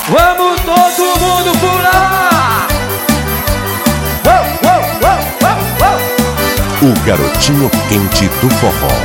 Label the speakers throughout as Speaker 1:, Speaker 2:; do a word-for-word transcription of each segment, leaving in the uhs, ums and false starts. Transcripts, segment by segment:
Speaker 1: Vamos todo mundo pular. Oh, oh, oh, oh, oh.
Speaker 2: O garotinho quente do forró.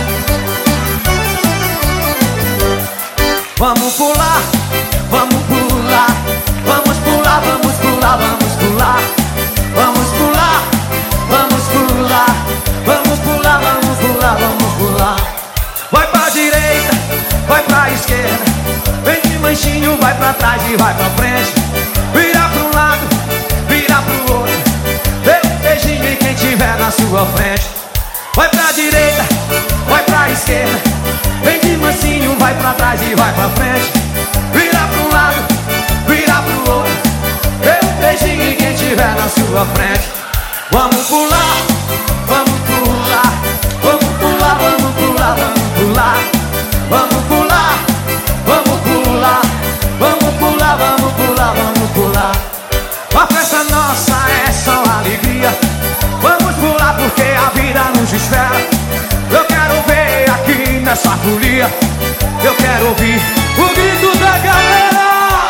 Speaker 1: Vamos pular, vamos pular, vamos pular, vamos pular, vamos pular, vamos pular, vamos pular, vamos pular, vamos pular, vamos pular. Vai pra direita, vai pra esquerda, vem de manchinho, vai pra trás e vai pra frente. Vira pra um lado, vira pro outro, dê um beijinho em quem tiver na sua frente. Vai pra direita, vai pra esquerda, vem de mansinho, vai pra trás e vai pra frente. Vira pra um lado, vira pro outro, dê um beijinho em quem tiver na sua frente. Vamos pular, vamos pular, vamos pular, vamos pular, vamos pular, vamos pular, vamos pular, vamos pular, vamos pular, vamos pular. A festa nossa é só alegria. Vamos pular porque a vida nos espera. Eu quero ver aqui nessa folia, eu quero ouvir o grito da galera.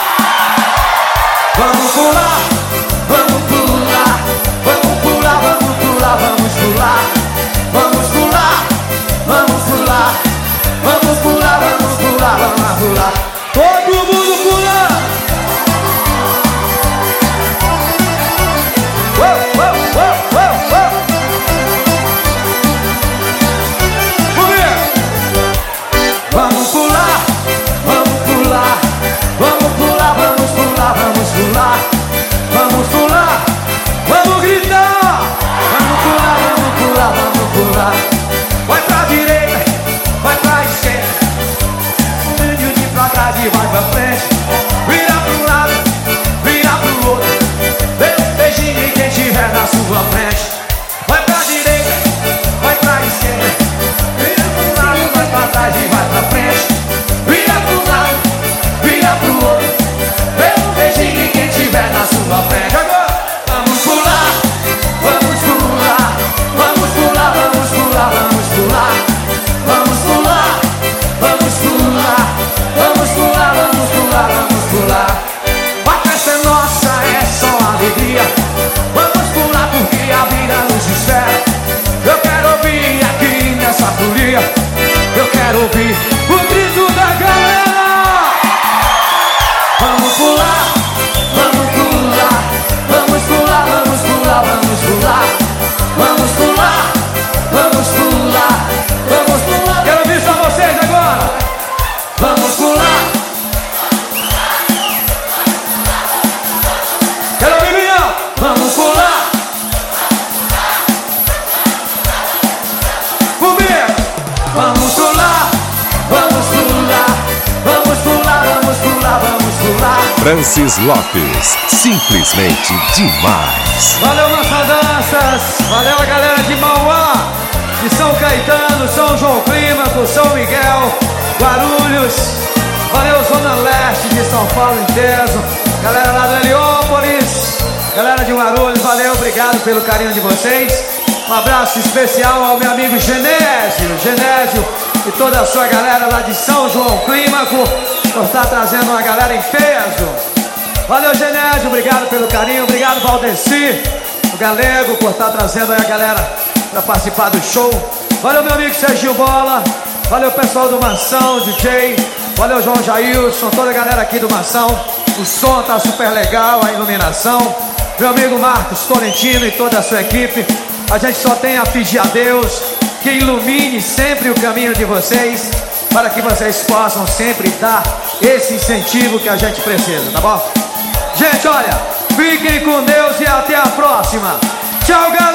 Speaker 1: Vamos pular, vamos pular, vamos pular, vamos pular, vamos pular, vamos pular, vamos pular, vamos pular, vamos pular, vamos pular. Todo mundo pular. Oh, oh, oh, oh, oh. Vamos pular, vamos pular, vamos pular, vamos pular, vamos pular, vamos pular, vamos gritar. Vamos pular, vamos pular, vamos pular. Vai pra direita, vai pra esquerda, um vídeo de pra trás e vai pra frente. Vira pra um lado, vira pro outro, dê um beijinho em quem tiver na sua frente. Vai pra direita, vai pra esquerda, vira pra um lado, vai pra trás e vai pra frente. Vira pro lado, vira pro outro, dê um beijinho em quem tiver na sua frente. Agora vamos pular, vamos pular, vamos pular, vamos pular, vamos pular, vamos pular, vamos pular, vamos pular, vamos pular, vamos pular. A festa é nossa, é só alegria. Vamos pular porque a vida nos espera. Eu quero ouvir aqui nessa folia, eu quero ouvir o grito da galera. Vamos pular, vamos pular, vamos pular, vamos pular, vamos pular, vamos pular, vamos pular, vamos pular. Quero ouvir só vocês agora. Vamos pular. Quero ouvir minha. Vamos pular. Comigo. Vamos pular, vamos pular, vamos pular, vamos pular, vamos pular.
Speaker 2: Francis Lopes, simplesmente demais.
Speaker 1: Valeu, nossas danças, valeu a galera de Mauá, de São Caetano, São João Clímaco, São Miguel, Guarulhos. Valeu, Zona Leste de São Paulo inteiro, galera lá do Heliópolis, galera de Guarulhos, valeu, obrigado pelo carinho de vocês. Um abraço especial ao meu amigo Genésio, Genésio e toda a sua galera lá de São João Clímaco, por estar trazendo uma galera em peso. Valeu, Genésio, obrigado pelo carinho, obrigado, Valdeci, o Galego, por estar trazendo aí a galera para participar do show. Valeu, meu amigo Serginho Bola, valeu, pessoal do Mansão, D J, valeu, João Jailson, toda a galera aqui do Mansão. O som tá super legal, a iluminação. Meu amigo Marcos Tolentino e toda a sua equipe. A gente só tem a pedir a Deus que ilumine sempre o caminho de vocês, para que vocês possam sempre dar esse incentivo que a gente precisa, tá bom? Gente, olha, fiquem com Deus e até a próxima. Tchau, galera!